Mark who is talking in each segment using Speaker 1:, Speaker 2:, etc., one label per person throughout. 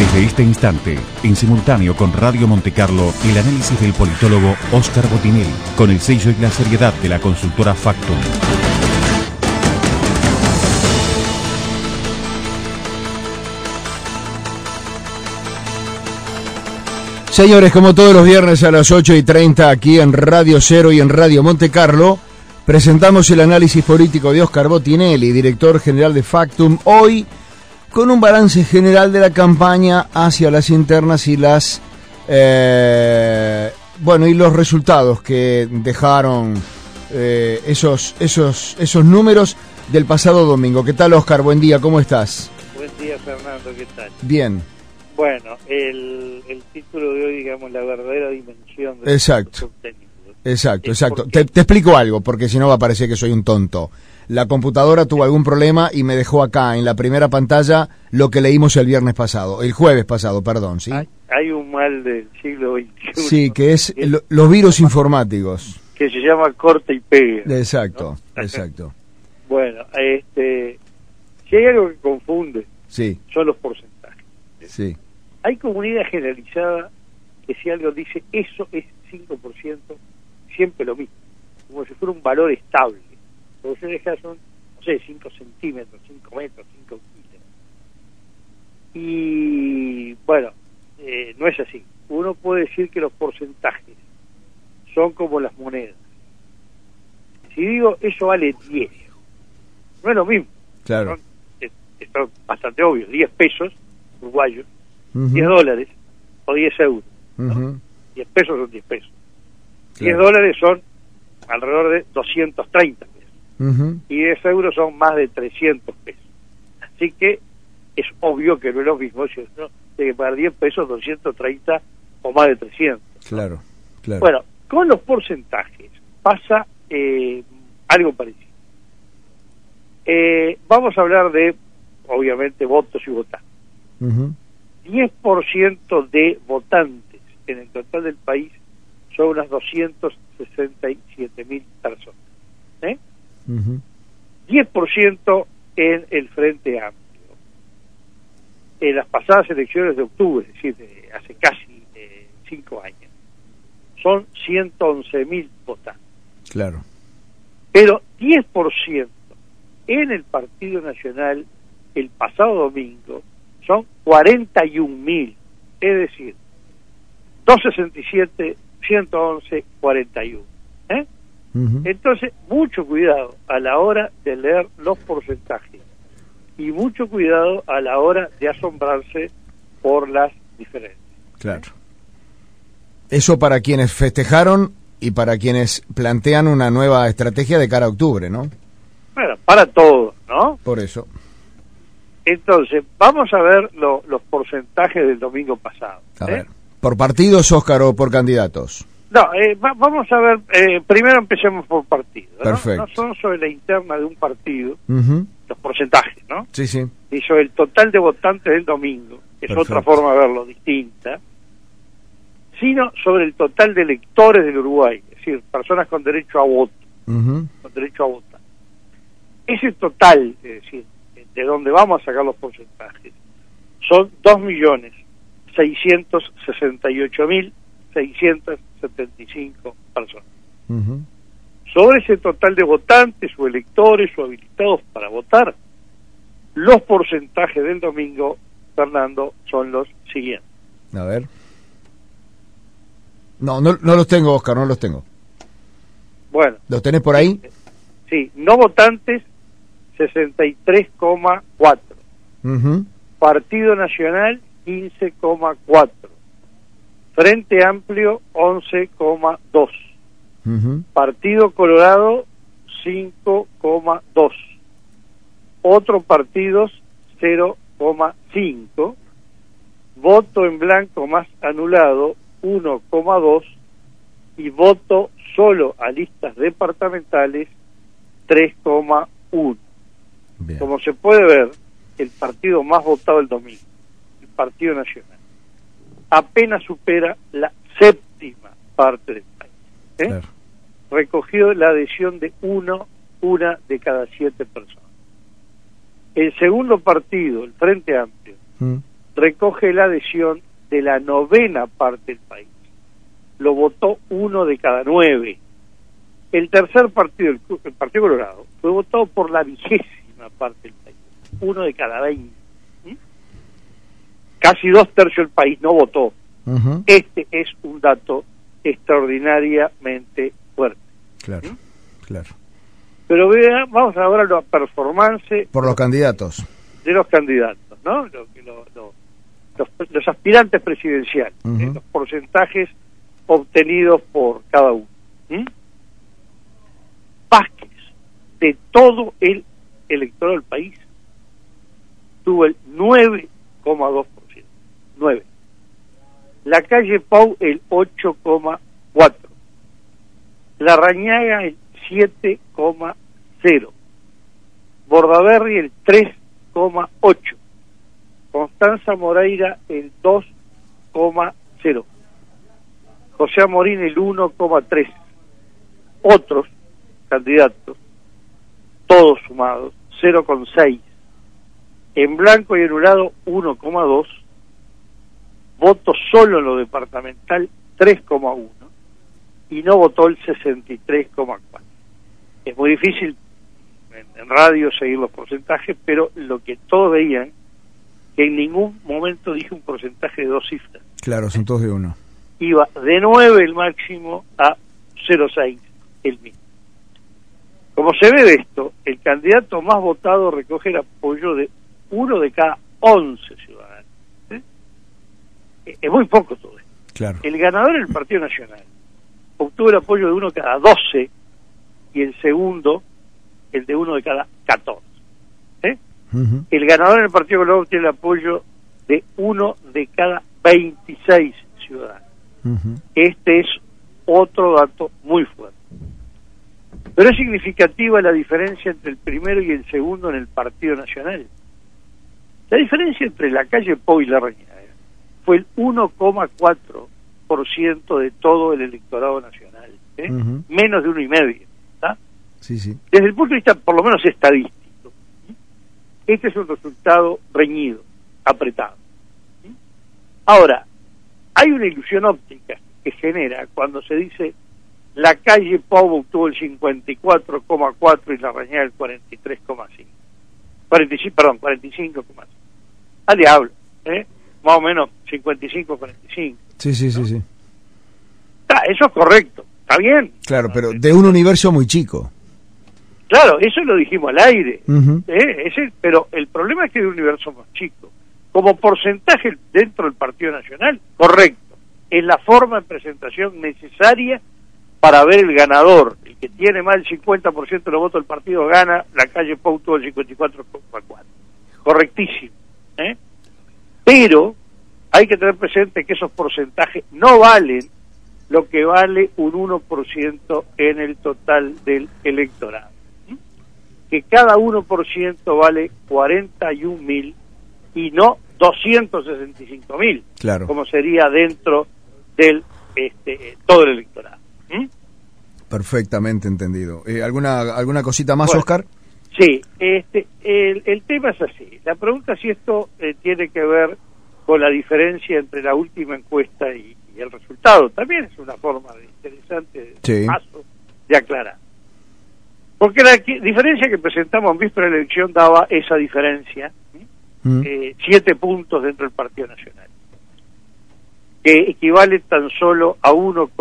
Speaker 1: Desde este instante, en simultáneo con Radio Montecarlo, el análisis del politólogo Óscar Botinelli, con el sello y la seriedad de la consultora Factum.
Speaker 2: Señores, como todos los viernes a las 8:30 aquí en Radio Cero y en Radio Montecarlo, presentamos el análisis político de Óscar Botinelli, director general de Factum, hoy con un balance general de la campaña hacia las internas y las y los resultados que dejaron esos números del pasado domingo. ¿Qué tal, Óscar? Buen día, ¿cómo estás?
Speaker 3: Buen día, Fernando, ¿qué tal?
Speaker 2: Bien.
Speaker 3: Bueno, el título de hoy, digamos, la verdadera dimensión de
Speaker 2: Exacto. Exacto.
Speaker 3: Porque...
Speaker 2: Te explico algo, porque si no va a parecer que soy un tonto. La computadora tuvo algún problema y me dejó acá, en la primera pantalla, lo que leímos el jueves pasado, perdón, ¿sí?
Speaker 3: Hay un mal del siglo XXI.
Speaker 2: Sí, que es los virus informáticos.
Speaker 3: Que se llama corta y pega.
Speaker 2: Exacto,
Speaker 3: ¿no?
Speaker 2: Exacto.
Speaker 3: Bueno, si hay algo que confunde,
Speaker 2: sí,
Speaker 3: son los porcentajes.
Speaker 2: Sí.
Speaker 3: Hay como una idea generalizada que si algo dice eso es 5%, siempre lo mismo, como si fuera un valor estable. Como si son, no sé, 5 centímetros, 5 metros, 5 kilos. Y bueno, no es así. Uno puede decir que los porcentajes son como las monedas. Si digo eso vale 10, no es lo mismo.
Speaker 2: Claro.
Speaker 3: Esto es bastante obvio. 10 pesos uruguayos,
Speaker 2: uh-huh.
Speaker 3: 10 dólares o 10 euros. ¿no?
Speaker 2: Uh-huh.
Speaker 3: 10 pesos son 10 pesos.
Speaker 2: Claro.
Speaker 3: 10 dólares son alrededor de 230 pesos.
Speaker 2: Uh-huh.
Speaker 3: Y 10 euros son más de 300 pesos. Así que es obvio que no es lo mismo. Si uno tiene que pagar 10 pesos, 230 o más de 300.
Speaker 2: Claro, claro.
Speaker 3: Bueno, con los porcentajes pasa algo parecido. Vamos a hablar de, obviamente, votos y votantes.
Speaker 2: Uh-huh.
Speaker 3: 10% de votantes en el total del país son unas 267.000 personas.
Speaker 2: Uh-huh.
Speaker 3: 10% en el Frente Amplio. En las pasadas elecciones de octubre, es decir, hace casi 5 años, son 111.000 votantes.
Speaker 2: Claro.
Speaker 3: Pero 10% en el Partido Nacional el pasado domingo son 41.000, es decir, 267, 111, 41.
Speaker 2: Uh-huh.
Speaker 3: Entonces, mucho cuidado a la hora de leer los porcentajes y mucho cuidado a la hora de asombrarse por las diferencias.
Speaker 2: Claro. Eso para quienes festejaron y para quienes plantean una nueva estrategia de cara a octubre, ¿no?
Speaker 3: Bueno, para todos, ¿no?
Speaker 2: Por eso.
Speaker 3: Entonces, vamos a ver los porcentajes del domingo pasado.
Speaker 2: A ver, ¿por partidos, Óscar, o por candidatos?
Speaker 3: No, vamos a ver, primero empecemos por partido, ¿no?
Speaker 2: Perfecto.
Speaker 3: No son sobre la interna de un partido,
Speaker 2: uh-huh.
Speaker 3: los porcentajes, ¿no?
Speaker 2: Sí, sí.
Speaker 3: Y sobre el total de votantes del domingo, que es otra forma de verlo, distinta, sino sobre el total de electores del Uruguay, es decir, personas con derecho a voto,
Speaker 2: uh-huh.
Speaker 3: con derecho a votar. Ese total, es decir, de donde vamos a sacar los porcentajes, son 2.668.675 personas.
Speaker 2: Uh-huh.
Speaker 3: Sobre ese total de votantes o electores o habilitados para votar, los porcentajes del domingo, Fernando, son los siguientes.
Speaker 2: A ver. No los tengo, Óscar, no los tengo.
Speaker 3: Bueno.
Speaker 2: ¿Los tenés por ahí?
Speaker 3: Sí, no votantes, 63,4.
Speaker 2: Uh-huh.
Speaker 3: Partido Nacional, 15,4. Frente Amplio, 11,2.
Speaker 2: Uh-huh.
Speaker 3: Partido Colorado, 5,2. Otros partidos, 0,5. Voto en blanco más anulado, 1,2. Y voto solo a listas departamentales, 3,1.
Speaker 2: Bien.
Speaker 3: Como se puede ver, el partido más votado el domingo, el Partido Nacional, apenas supera la séptima parte del país.
Speaker 2: Claro.
Speaker 3: Recogió la adhesión de una de cada 7 personas. El segundo partido, el Frente Amplio, recoge la adhesión de la 9ª parte del país. Lo votó 1 de cada 9. El tercer partido, el Partido Colorado, fue votado por la 20ª parte del país, 1 de cada 20. Casi 2/3 del país no votó. Este es un dato extraordinariamente fuerte.
Speaker 2: Claro, claro.
Speaker 3: Pero vamos ahora a la performance
Speaker 2: por los candidatos.
Speaker 3: De los candidatos, ¿no? Los aspirantes presidenciales, los porcentajes obtenidos por cada uno. Vázquez, de todo el electorado del país, tuvo el 9,2%. 9. Lacalle Pou el 8,4%. Larrañaga el 7,0%. Bordaberry el 3,8%. Constanza Moreira el 2,0%. José Amorín el 1,3%. Otros candidatos, todos sumados, 0,6%. En blanco y anulado 1,2%. Voto solo en lo departamental 3,1%. Y no votó el 63,4%. Es muy difícil en radio seguir los porcentajes, pero lo que todos veían, que en ningún momento dije un porcentaje de 2 cifras.
Speaker 2: Claro, son todos de 1.
Speaker 3: Iba de 9 el máximo a 0,6 el mínimo. Como se ve de esto, el candidato más votado recoge el apoyo de 1 de cada 11 ciudadanos. Es muy poco todo esto.
Speaker 2: Claro.
Speaker 3: El ganador del Partido Nacional obtuvo el apoyo de 1 de cada 12 y el segundo el de 1 de cada 14. El ganador en el Partido Colorado tiene el apoyo de 1 de cada 26 ciudadanos. Este es otro dato muy fuerte. Pero es significativa la diferencia entre el primero y el segundo en el Partido Nacional. La diferencia entre Lacalle Pou y Larrañaga fue el 1,4% de todo el electorado nacional, menos de 1,5%.
Speaker 2: Sí, sí.
Speaker 3: Desde el punto de vista, por lo menos estadístico, este es un resultado reñido, apretado. Ahora, hay una ilusión óptica que genera cuando se dice Lacalle Pou obtuvo el 54,4% y Larrañaga el 43,5%. 45,5%. Al diablo, más o menos 55-45.
Speaker 2: Sí, sí,
Speaker 3: ¿no?
Speaker 2: sí, sí.
Speaker 3: Eso es correcto, está bien.
Speaker 2: Claro, pero de un universo muy chico.
Speaker 3: Claro, eso lo dijimos al aire. Pero el problema es que es de un universo más chico. Como porcentaje dentro del Partido Nacional, correcto. Es la forma de presentación necesaria para ver el ganador. El que tiene más del 50% de los votos del partido gana. Lacalle Pou tuvo el 54,4%. Correctísimo. Pero hay que tener presente que esos porcentajes no valen lo que vale un 1% en el total del electorado. Que cada 1% vale 41.000 y no 265.000,
Speaker 2: claro,
Speaker 3: como sería dentro del todo el electorado.
Speaker 2: Perfectamente entendido. ¿Alguna cosita más,
Speaker 3: bueno,
Speaker 2: Oscar?
Speaker 3: Sí, el tema es así. La pregunta es si esto tiene que ver con la diferencia entre la última encuesta y el resultado. También es una forma interesante de aclarar. Porque la diferencia que presentamos en víspera de la elección daba esa diferencia, 7 puntos dentro del Partido Nacional, que equivale tan solo a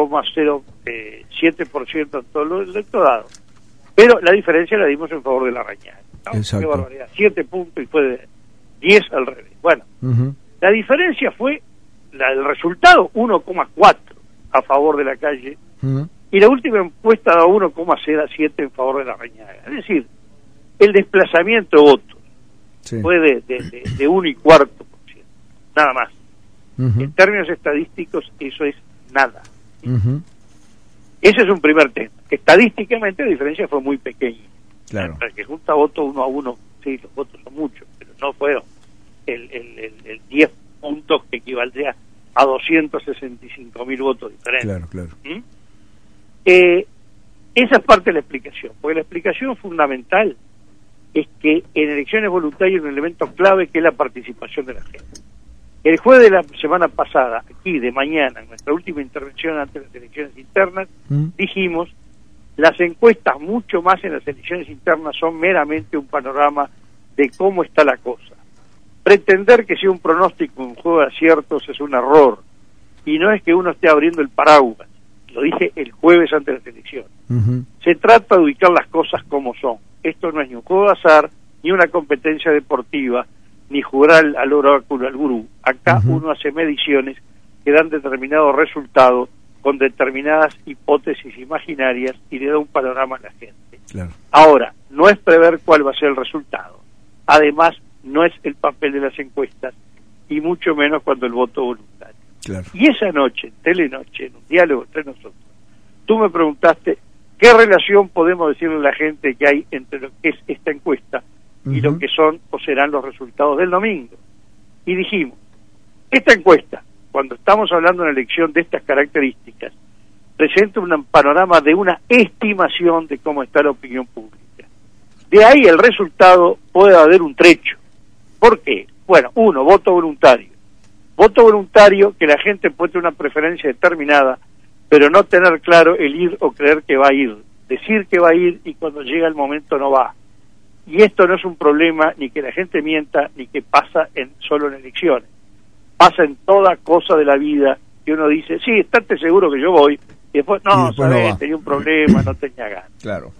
Speaker 3: 1,07% en todo el electorado. Pero la diferencia la dimos en favor de Larrañaga.
Speaker 2: Exacto.
Speaker 3: Qué barbaridad, 7 puntos y fue de 10 al revés. Bueno, la diferencia fue el resultado 1,4 a favor de Lacalle. Y la última encuesta da 1,07 en favor de Larrañaga. Es decir, el desplazamiento de votos fue de 1,25%, nada más. En términos estadísticos, eso es nada. Ese es un primer tema. Estadísticamente la diferencia fue muy pequeña.
Speaker 2: Claro.
Speaker 3: Para que junta votos 1 a 1, sí, los votos son muchos, pero no fueron el 10 puntos que equivaldría a 265.000 votos diferentes.
Speaker 2: Claro, claro.
Speaker 3: Esa es parte de la explicación, porque la explicación fundamental es que en elecciones voluntarias hay un elemento clave que es la participación de la gente. El jueves de la semana pasada, aquí de mañana, en nuestra última intervención ante las elecciones internas, dijimos, las encuestas, mucho más en las elecciones internas, son meramente un panorama de cómo está la cosa. Pretender que sea un pronóstico, un juego de aciertos, es un error. Y no es que uno esté abriendo el paraguas, lo dije el jueves ante las elecciones. Se trata de ubicar las cosas como son. Esto no es ni un juego de azar, ni una competencia deportiva, ni jugar al oráculo, al gurú. Acá uno hace mediciones que dan determinados resultados con determinadas hipótesis imaginarias y le da un panorama a la gente.
Speaker 2: Claro.
Speaker 3: Ahora, no es prever cuál va a ser el resultado. Además, no es el papel de las encuestas, y mucho menos cuando el voto voluntario.
Speaker 2: Claro.
Speaker 3: Y esa noche, en Telenoche, en un diálogo entre nosotros, tú me preguntaste qué relación podemos decirle a la gente que hay entre lo que es esta encuesta y lo que son o serán los resultados del domingo. Y dijimos, esta encuesta, cuando estamos hablando de una elección de estas características, presenta un panorama de una estimación de cómo está la opinión pública. De ahí el resultado puede haber un trecho. ¿Por qué? Bueno, uno, voto voluntario. Voto voluntario, que la gente puede tener una preferencia determinada, pero no tener claro el ir o creer que va a ir. Decir que va a ir y cuando llega el momento no va. Y esto no es un problema ni que la gente mienta, ni que pasa solo en elecciones. Pasa en toda cosa de la vida que uno dice, sí, estate seguro que yo voy, y después, no, sabés, tenía un problema, no tenía ganas.
Speaker 2: Claro.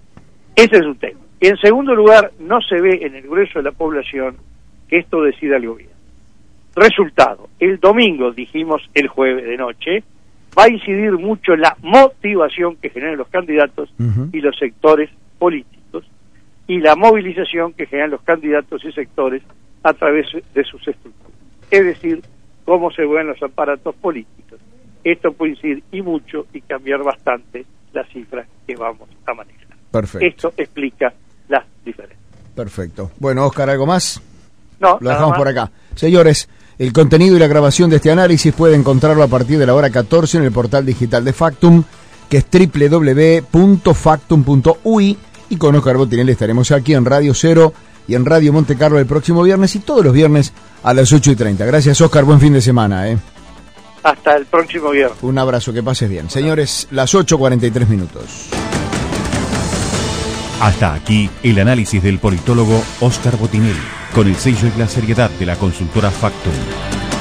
Speaker 3: Ese es un tema. Y en segundo lugar, no se ve en el grueso de la población que esto decida el gobierno. Resultado, el domingo, dijimos el jueves de noche, va a incidir mucho en la motivación que generan los candidatos y los sectores políticos, y la movilización que generan los candidatos y sectores a través de sus estructuras. Es decir, cómo se mueven los aparatos políticos. Esto puede incidir y mucho y cambiar bastante las cifras que vamos a manejar.
Speaker 2: Perfecto.
Speaker 3: Esto explica las diferencias.
Speaker 2: Perfecto. Bueno, Óscar, ¿algo más?
Speaker 3: No,
Speaker 2: lo dejamos por acá. Señores, el contenido y la grabación de este análisis puede encontrarlo a partir de la hora 14 en el portal digital de Factum, que es www.factum.ui, y con Óscar Botinelli estaremos aquí en Radio Cero y en Radio Monte Carlo el próximo viernes y todos los viernes a las 8:30. Gracias, Óscar, buen fin de semana.
Speaker 3: Hasta el próximo viernes.
Speaker 2: Un abrazo, que pases bien. Señores, las 8:43 minutos.
Speaker 1: Hasta aquí el análisis del politólogo Óscar Botinelli, con el sello y la seriedad de la consultora Factum.